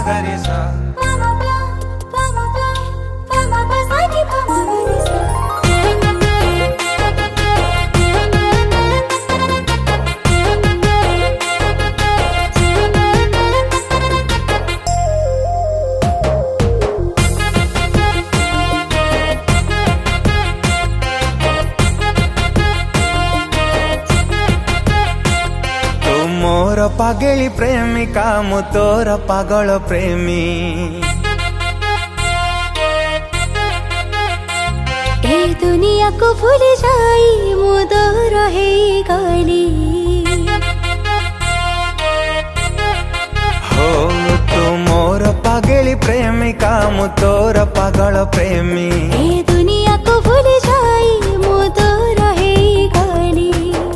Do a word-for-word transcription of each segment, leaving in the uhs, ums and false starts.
गरे सा। मोर पागली प्रेमिका मु तोर पागल प्रेमी। ए दुनिया को भूल जाई मु दूर है गली। हो तू मोर पागली प्रेमिका मु तोर पागल प्रेमी। ए दुनिया को भूल जाई मु दूर है गली।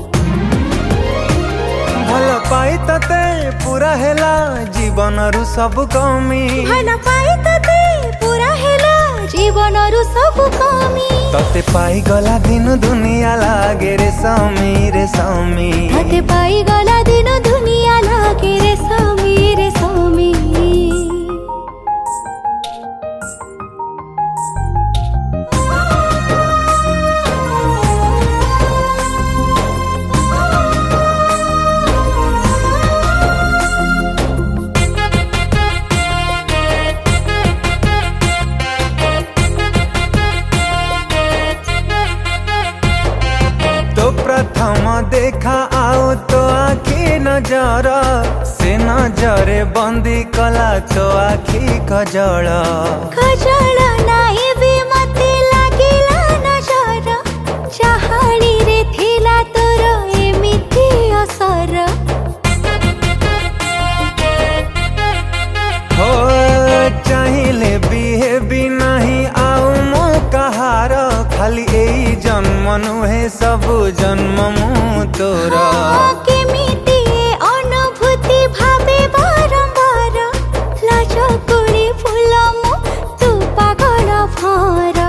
भल पाई तते पूरा हेला जीवन रु सब कमी। भल पाई तते पूरा हेला जीवन रु सब कमी। तते पाई गला दिन दुनिया लागे रे समी रे समी। तते पाई गला दिन दुनिया लागे रे समी रे समी। प्रथम देखा आओ तो आखी नजर से नजरे बंदी कला तो आखी खजल। खजल नाही भी मते लागिला नजर चाहाणी रे थिला तोर एमिति असर। हो चाहिले भी है भी नहीं आऊ मो कहार खाली एई जन्म नुहे सब जन्म मु तोर। केमिति अनुभूति भावे बारंबार लाज कोड़ी फूल मु तू पागल भर।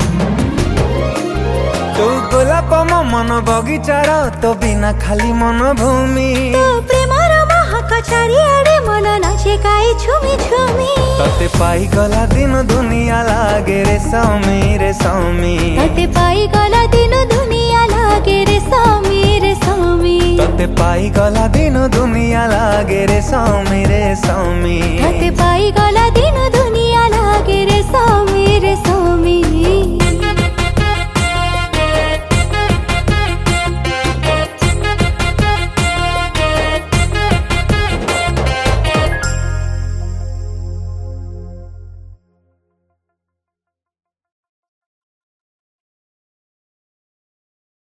तू गोलाप मो मन बगीचार तो बिना खाली मन भूमि। तू प्रेमर महक चारिआडे मन नाचे गाई झुमी झुमी। तते पाई गला दिन दुनिया लागे रे समी रे समी। तते पाई गला दिन दुनिया लागे रे समी रे समी। तते पाई गला दिन दुनिया लागे रे समी रे समी। तते पाई गला दिन दुनिया लागे रे समी